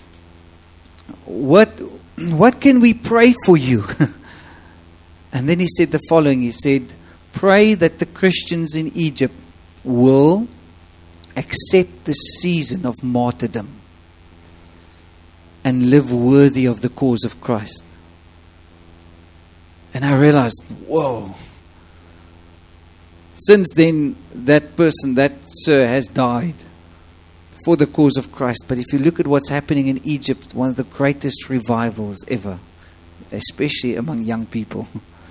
what what can we pray for you?" And then he said the following. He said, "Pray that the Christians in Egypt will accept the season of martyrdom and live worthy of the cause of Christ." And I realized, whoa. Since then, that person, that sir, has died for the cause of Christ. But if you look at what's happening in Egypt, one of the greatest revivals ever, especially among young people.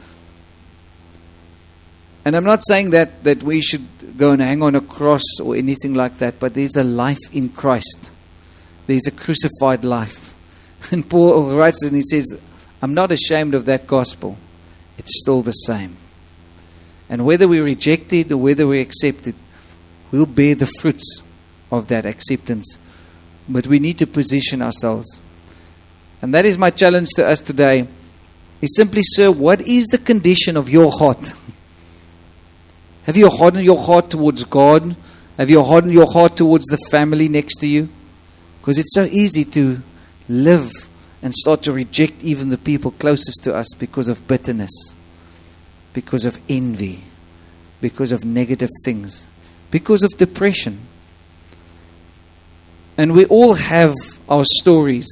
And I'm not saying that, that we should go and hang on a cross or anything like that, but there's a life in Christ. There's a crucified life. And Paul writes and he says, "I'm not ashamed of that gospel. It's still the same." And whether we reject it or whether we accept it, we'll bear the fruits of that acceptance. But we need to position ourselves. And that is my challenge to us today. Is simply, sir, what is the condition of your heart? Have you hardened your heart towards God? Have you hardened your heart towards the family next to you? Because it's so easy to live and start to reject even the people closest to us because of bitterness, because of envy, because of negative things, because of depression. And we all have our stories.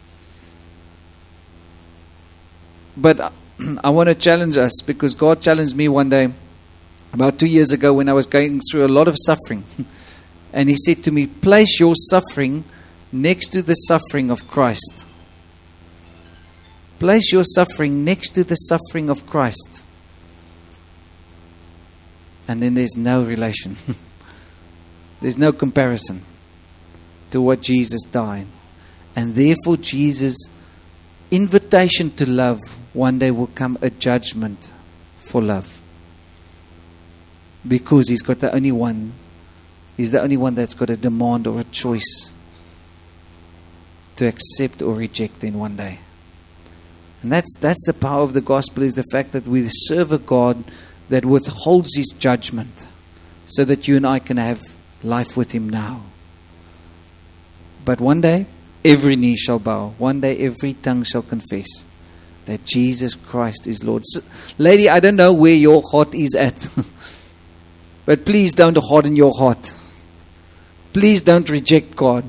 But I want to challenge us, because God challenged me one day about two years ago when I was going through a lot of suffering. And He said to me, place your suffering next to the suffering of Christ. Place your suffering next to the suffering of Christ. And then there's no relation. There's no comparison to what Jesus died. And therefore Jesus' invitation to love, one day will come a judgment for love. Because He's got the only one, He's the only one that's got a demand or a choice to accept or reject in one day. And that's that's the power of the gospel, is the fact that we serve a God that withholds His judgment so that you and I can have life with Him now. But one day, every knee shall bow. One day, every tongue shall confess that Jesus Christ is Lord. So, lady, I don't know where your heart is at. But please don't harden your heart. Please don't reject God.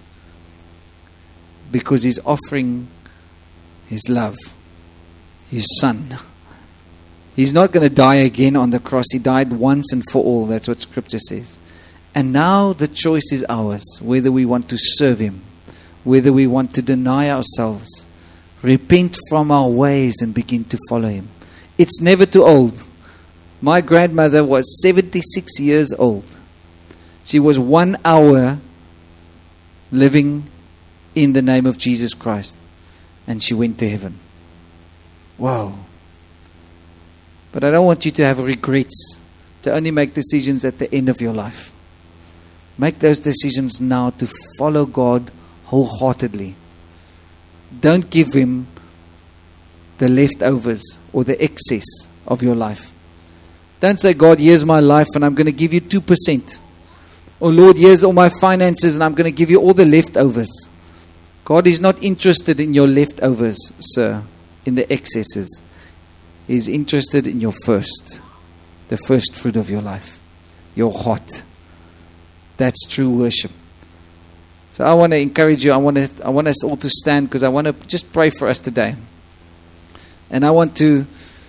Because He's offering His love, His Son. He's not going to die again on the cross. He died once and for all. That's what Scripture says. And now the choice is ours, whether we want to serve Him, whether we want to deny ourselves, repent from our ways and begin to follow Him. It's never too old. My grandmother was seventy-six years old. She was one hour living in the name of Jesus Christ. And she went to heaven. Wow. But I don't want you to have regrets, to only make decisions at the end of your life. Make those decisions now to follow God wholeheartedly. Don't give Him the leftovers or the excess of your life. Don't say, God, here's my life and I'm going to give you two percent. Or Lord, here's all my finances and I'm going to give you all the leftovers. God is not interested in your leftovers, sir, in the excesses. He is interested in your first, the first fruit of your life, your heart. That's true worship. So I want to encourage you. I want to, I want us all to stand, because I want to just pray for us today. And I want to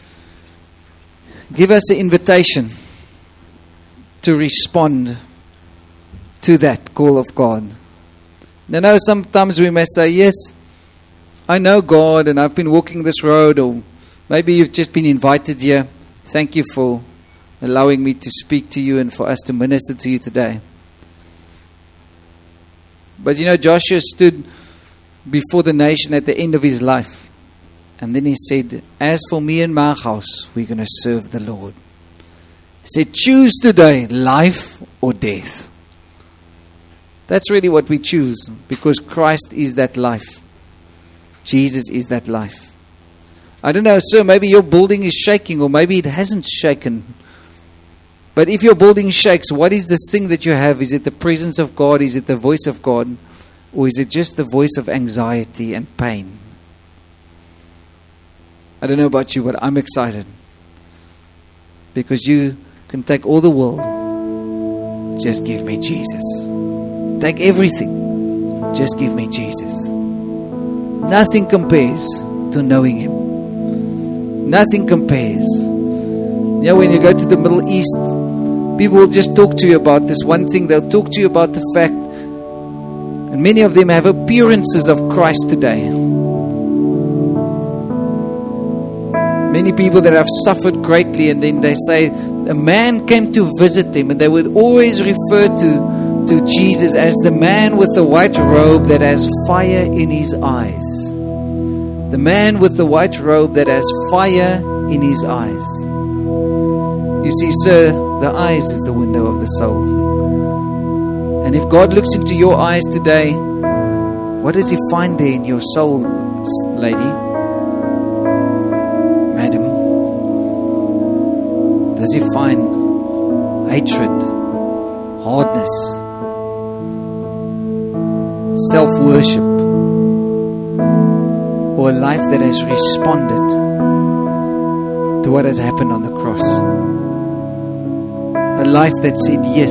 give us an invitation to respond to that call of God. I know sometimes we may say, yes, I know God and I've been walking this road, or maybe you've just been invited here. Thank you for allowing me to speak to you and for us to minister to you today. But you know, Joshua stood before the nation at the end of his life. And then he said, as for me and my house, we're going to serve the Lord. said, choose today life or death. That's really what we choose, because Christ is that life. Jesus is that life. I don't know, sir, maybe your building is shaking, or maybe it hasn't shaken. But if your building shakes, what is the thing that you have? Is it the presence of God? Is it the voice of God? Or is it just the voice of anxiety and pain? I don't know about you, but I'm excited. Because you can take all the world. Just give me Jesus. Take everything. Just give me Jesus. Nothing compares to knowing Him. Nothing compares. You know, when you go to the Middle East, people will just talk to you about this one thing. They'll talk to you about the fact, and many of them have appearances of Christ today. Many people that have suffered greatly, and then they say a man came to visit them, and they would always refer to, to Jesus as the man with the white robe that has fire in his eyes. The man with the white robe that has fire in his eyes. You see, sir, the eyes is the window of the soul. And if God looks into your eyes today, what does He find there in your soul, lady? Madam? Does He find hatred, hardness, self-worship, or a life that has responded to what has happened on the cross? A life that said yes.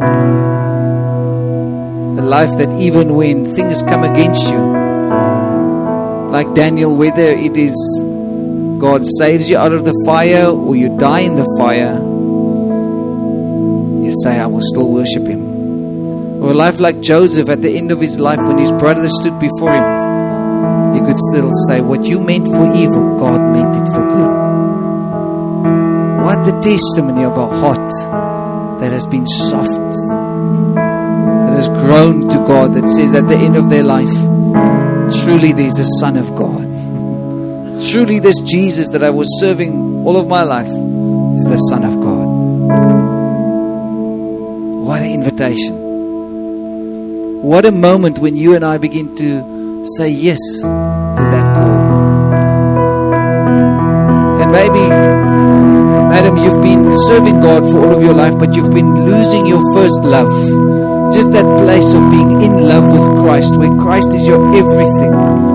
A life that even when things come against you, like Daniel, whether it is God saves you out of the fire or you die in the fire, you say, I will still worship Him. Or a life like Joseph at the end of his life, when his brothers stood before him, he could still say, what you meant for evil, God meant it for good. What the testimony of a heart that has been soft, that has grown to God, that says at the end of their life, truly there's a Son of God. Truly this Jesus that I was serving all of my life is the Son of God. What an invitation. What a moment when you and I begin to say yes to that call. And maybe, madam, you've been serving God for all of your life, but you've been losing your first love. Just that place of being in love with Christ, where Christ is your everything.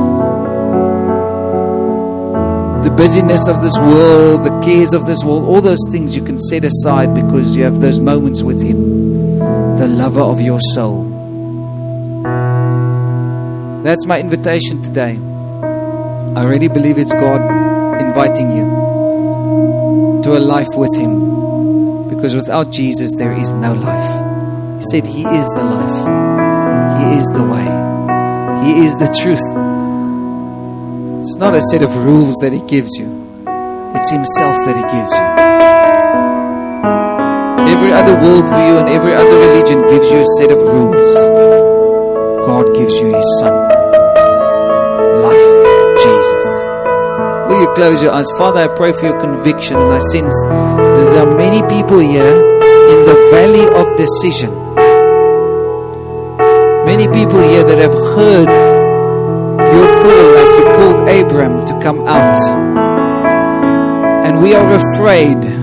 The busyness of this world, the cares of this world, all those things you can set aside because you have those moments with Him, the lover of your soul. That's my invitation today. I really believe it's God inviting you to a life with Him, because without Jesus there is no life. He said He is the life. He is the way. He is the truth. It's not a set of rules that He gives you. It's Himself that He gives you. Every other worldview and every other religion gives you a set of rules. God gives you His Son. Life, Jesus. Will you close your eyes? Father, I pray for your conviction, and I sense that there are many people here in the valley of decision. Many people here that have heard your call, like you called Abraham to come out. And we are afraid.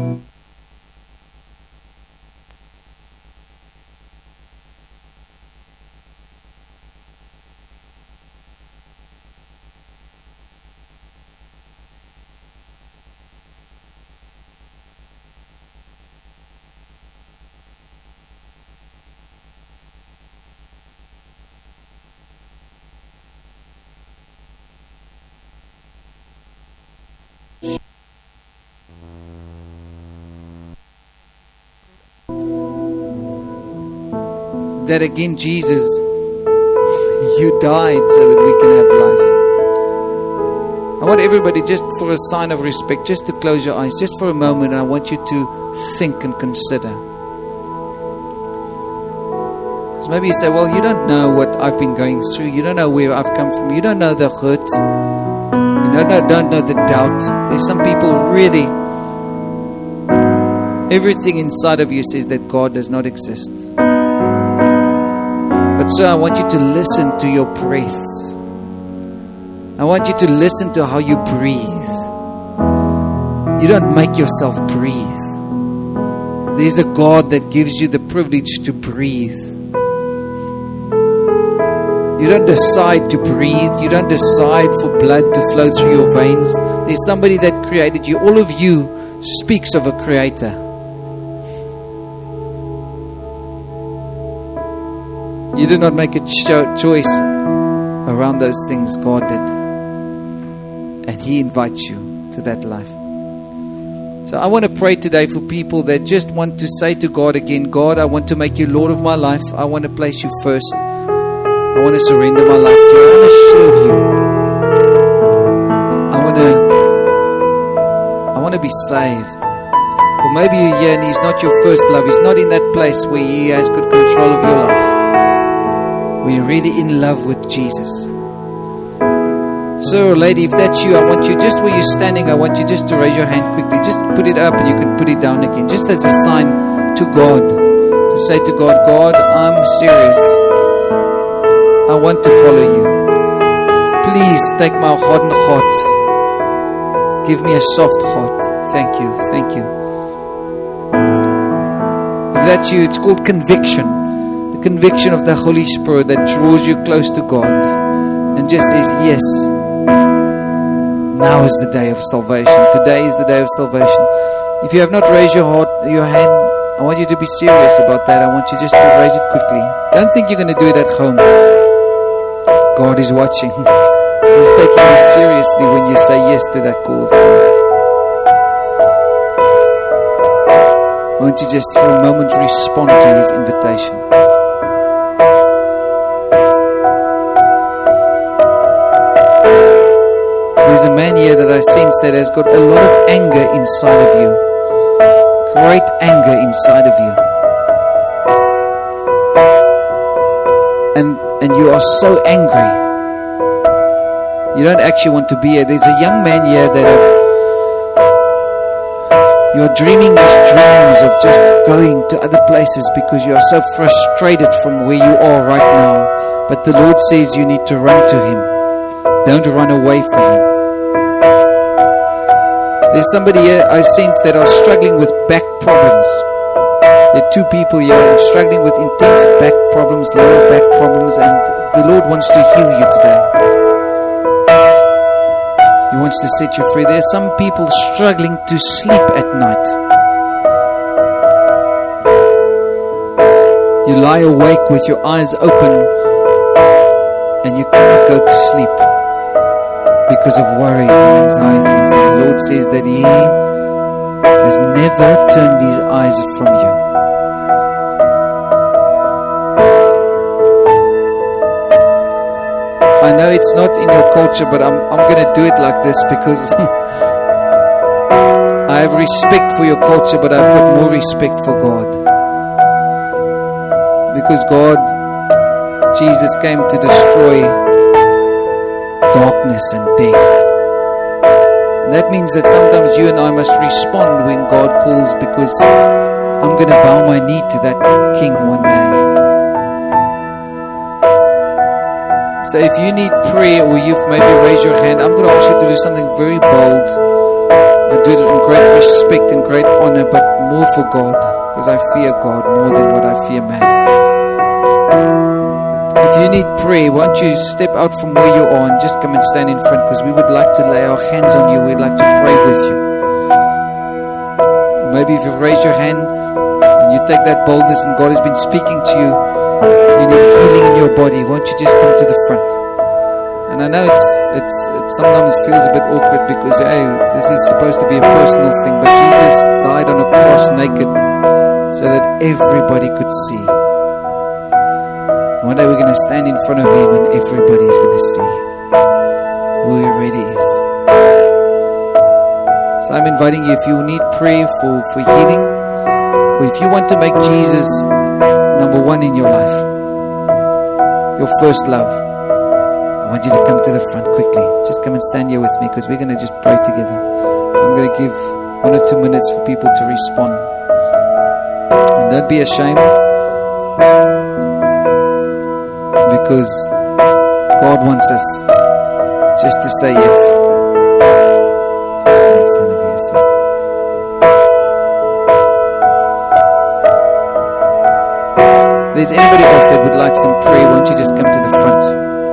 That again, Jesus, you died so that we can have life. I want everybody, just for a sign of respect, just to close your eyes just for a moment, and I want you to think and consider. Because maybe you say, well, you don't know what I've been going through. You don't know where I've come from. You don't know the hurt. You don't know, don't know the doubt. There's some people really Everything inside of you says that God does not exist. But sir, I want you to listen to your breaths. I want you to listen to how you breathe. You don't make yourself breathe. There is a God that gives you the privilege to breathe. You don't decide to breathe. You don't decide for blood to flow through your veins. There's somebody that created you. All of you speaks of a creator. You did not make a cho- choice around those things. God did. And He invites you to that life. So I want to pray today for people that just want to say to God again, God, I want to make you Lord of my life. I want to place you first. I want to surrender my life to you. I want to serve you. I want to I want to be saved. Or maybe you're here and He's not your first love. He's not in that place where He has good control of your life. Where you're really in love with Jesus. Sir or lady, if that's you, I want you, just where you're standing, I want you just to raise your hand quickly. Just put it up and you can put it down again. Just as a sign to God. To say to God, God, I'm serious. I want to follow you. Please take my hardened heart. Give me a soft heart. Thank you. Thank you. If that's you, it's called conviction. The conviction of the Holy Spirit that draws you close to God and just says, yes, now is the day of salvation. Today is the day of salvation. If you have not raised your heart, your hand, I want you to be serious about that. I want you just to raise it quickly. Don't think you're going to do it at home. God is watching. He's taking you seriously when you say yes to that call of God. Won't you just for a moment respond to His invitation? There's a man here that I sense that has got a lot of anger inside of you. Great anger inside of you. And and you are so angry. You don't actually want to be here. There's a young man here that have, you are dreaming these dreams of just going to other places because you are so frustrated from where you are right now. But the Lord says you need to run to Him. Don't run away from Him. There's somebody here I sense that are struggling with back problems. There are two people here who are struggling with intense back problems, lower back problems, and the Lord wants to heal you today. He wants to set you free. There are some people struggling to sleep at night. You lie awake with your eyes open and you cannot go to sleep because of worries and anxieties. And the Lord says that He has never turned His eyes from you. I know it's not in your culture, but I'm I'm going to do it like this because I have respect for your culture, but I've got more respect for God. Because God, Jesus came to destroy darkness and death. And that means that sometimes you and I must respond when God calls, because I'm going to bow my knee to that King one day. So if you need prayer or you've maybe raised your hand, I'm going to ask you to do something very bold. I do it in great respect and great honor, but more for God, because I fear God more than what I fear man. If you need prayer, why don't you step out from where you are and just come and stand in front, because we would like to lay our hands on you. We'd like to pray with you. Or maybe if you've raised your hand and you take that boldness and God has been speaking to you, you need healing in your body, why don't you just come to the front? And I know it's it's it sometimes feels a bit awkward because hey, this is supposed to be a personal thing, but Jesus died on a cross naked so that everybody could see. One day we're going to stand in front of Him and everybody's going to see who He really is. So I'm inviting you, if you need prayer for, for healing, or if you want to make Jesus number one in your life, your first love, I want you to come to the front quickly. Just come and stand here with me, because we're going to just pray together. I'm going to give one or two minutes for people to respond. Don't be ashamed, because God wants us just to say yes. Just stand over here, sir. If there's anybody else that would like some prayer, won't you just come to the front?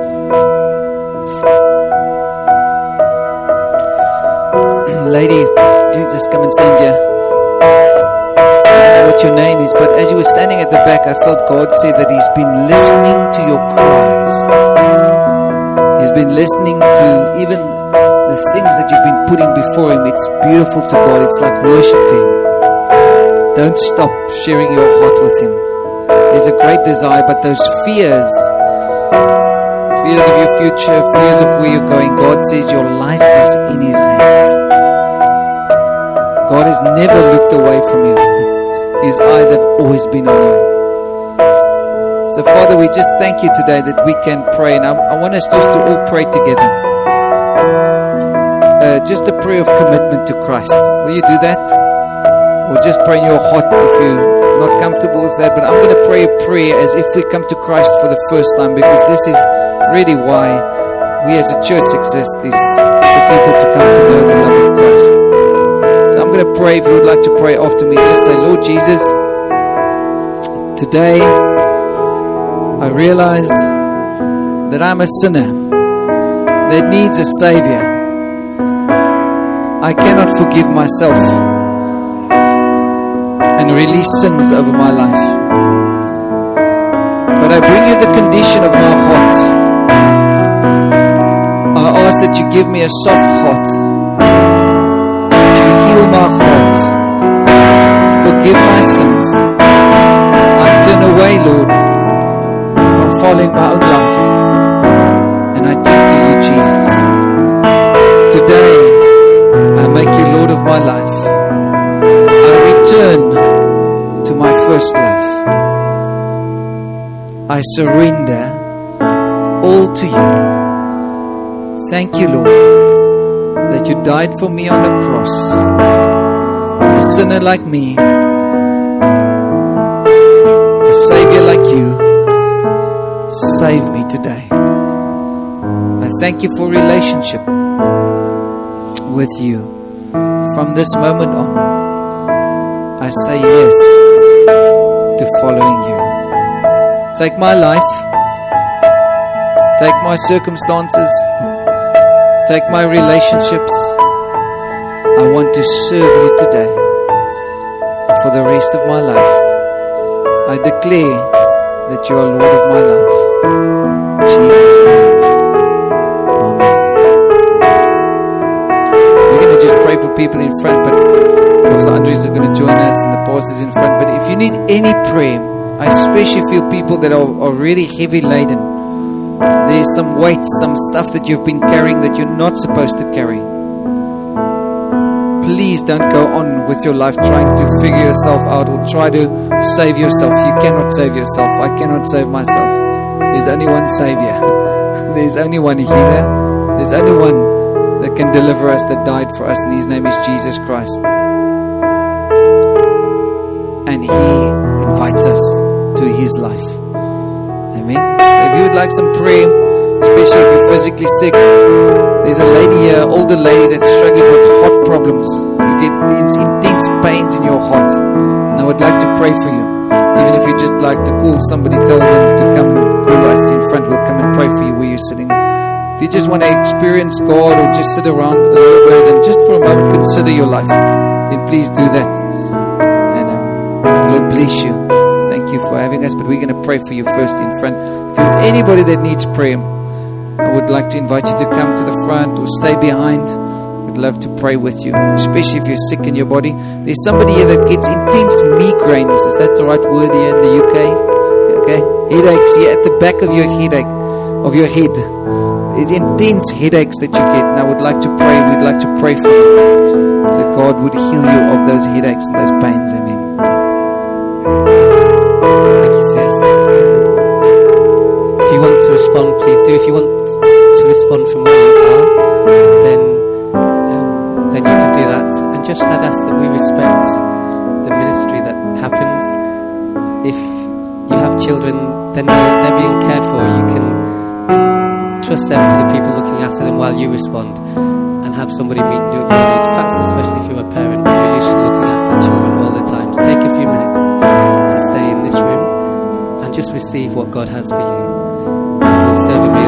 Lady, you just come and stand here. I don't know what your name is, but as you were standing at the back, I felt God said that He's been listening to your cries. He's been listening to even the things that you've been putting before Him. It's beautiful to God. It's like worship to Him. Don't stop sharing your heart with Him. There's a great desire, but those fears, fears of your future, fears of where you're going, God says your life is in His hands. God has never looked away from you. His eyes have always been on you. So Father, we just thank you today that we can pray. And I, I want us just to all pray together. Uh, just a prayer of commitment to Christ. Will you do that? Or just pray in your heart if you're not comfortable with that. But I'm going to pray a prayer as if we come to Christ for the first time, because this is really why we as a church exist, is for people to come to know the love of Christ. I'm going to pray. If you would like to pray after me, just say, Lord Jesus, today I realize that I'm a sinner that needs a Savior. I cannot forgive myself and release sins over my life. But I bring you the condition of my heart. I ask that you give me a soft heart. Heal my heart. Forgive my sins. I turn away, Lord, from following my own life, and I turn to you, Jesus. Today, I make you Lord of my life. I return to my first love. I surrender all to you. Thank you, Lord, that you died for me on the cross. A sinner like me, a Savior like you, save me today. I thank you for relationship with you. From this moment on, I say yes to following you. Take my life, take my circumstances, take my relationships. I want to serve you today for the rest of my life. I declare that you are Lord of my life. In Jesus' name. Amen. We're going to just pray for people in front, but Pastor Andres is going to join us and the pastors in front. But if you need any prayer, I especially feel people that are, are really heavy laden. There's some weight, some stuff that you've been carrying that you're not supposed to carry. Please don't go on with your life trying to figure yourself out or try to save yourself. You cannot save yourself. I cannot save myself. There's only one Savior. There's only one healer. There's only one that can deliver us, that died for us, and His name is Jesus Christ. And He invites us to His life. Amen. So if you would like some prayer, especially if you're physically sick, there's a lady here, an older lady that's struggling with heart problems. You get these intense pains in your heart, and I would like to pray for you. Even if you just like to call somebody, tell them to come and call us in front. We'll come and pray for you where you're sitting. If you just want to experience God or just sit around a little bit and just for a moment consider your life, then please do that. And um, Lord bless you. Thank you for having us, but we're going to pray for you first in front. If you have anybody that needs prayer, I would like to invite you to come to the front or stay behind. We'd love to pray with you, especially if you're sick in your body. There's somebody here that gets intense migraines. Is that the right word here in the U K? Okay, headaches here at the back of your headache, of your head. There's intense headaches that you get, and I would like to pray. We'd like to pray for you that God would heal you of those headaches and those pains. Amen. Thank you, sis. If you want to respond, please do. If you want to respond from where you are, then um, then you can do that. And just let us that we respect the ministry that happens, if you have children, then they're, they're being cared for. You can trust them to the people looking after them while you respond, and have somebody meet your needs. Perhaps especially if you're a parent, you're used to looking after children all the time. So take a few minutes to stay in this room and just receive what God has for you. We'll serve a meal